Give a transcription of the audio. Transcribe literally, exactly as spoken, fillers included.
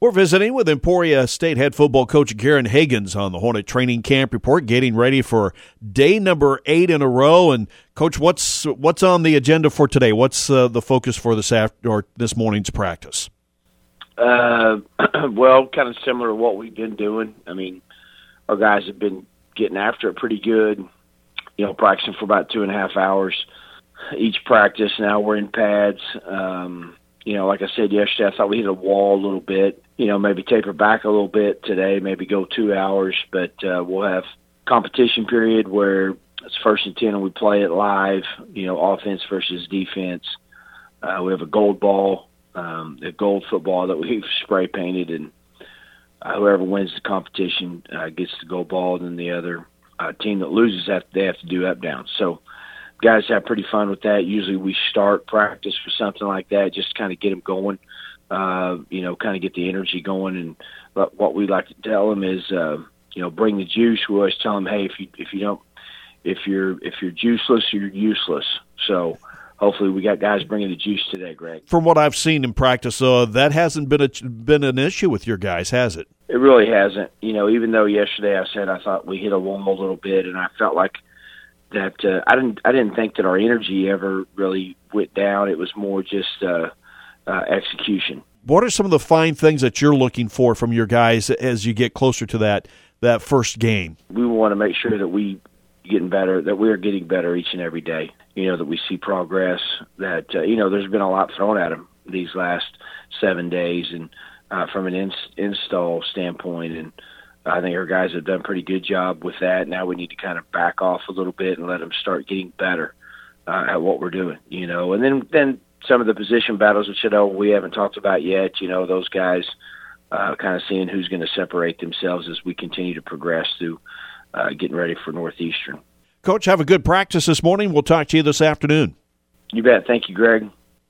We're visiting with Emporia State head football coach Garen Higgins on the Hornet Training Camp Report, getting ready for day number eight in a row. And Coach, what's what's on the agenda for today? What's uh, the focus for this after or this morning's practice? Uh, well, kind of similar to what we've been doing. I mean, our guys have been getting after it pretty good. You know, practicing for about two and a half hours each practice. Now we're in pads. Um, you know, like I said yesterday, I thought we hit a wall a little bit. You know, maybe taper back a little bit today, maybe go two hours. But uh, we'll have competition period where it's first and ten and we play it live, you know, offense versus defense. Uh, we have a gold ball, um, a gold football that we've spray painted, and uh, whoever wins the competition uh, gets the gold ball, and then the other uh, team that loses, have, they have to do up down. So guys have pretty fun with that. Usually we start practice for something like that, just to kind of get them going. Uh, you know, kind of get the energy going. And but what we like to tell them is, uh, you know, bring the juice. We always tell them, hey, if you if you don't, if you're if you're juiceless, you're useless. So hopefully we got guys bringing the juice today, Greg. From what I've seen in practice, uh, that hasn't been a, been an issue with your guys, has it? It really hasn't. You know, even though yesterday I said I thought we hit a wall a little bit, and I felt like that uh, I didn't I didn't think that our energy ever really went down. It was more just uh, uh, execution. What are some of the fine things that you're looking for from your guys as you get closer to that that first game? We want to make sure that we getting better, that we're getting better each and every day. You know, that we see progress. That uh, you know, there's been a lot thrown at them these last seven days, and uh, from an in- install standpoint, and I think our guys have done a pretty good job with that. Now we need to kind of back off a little bit and let them start getting better uh, at what we're doing, you know. And then, then some of the position battles, which I know we haven't talked about yet, you know, those guys uh, kind of seeing who's going to separate themselves as we continue to progress through uh, getting ready for Northeastern. Coach, have a good practice this morning. We'll talk to you this afternoon. You bet. Thank you, Greg.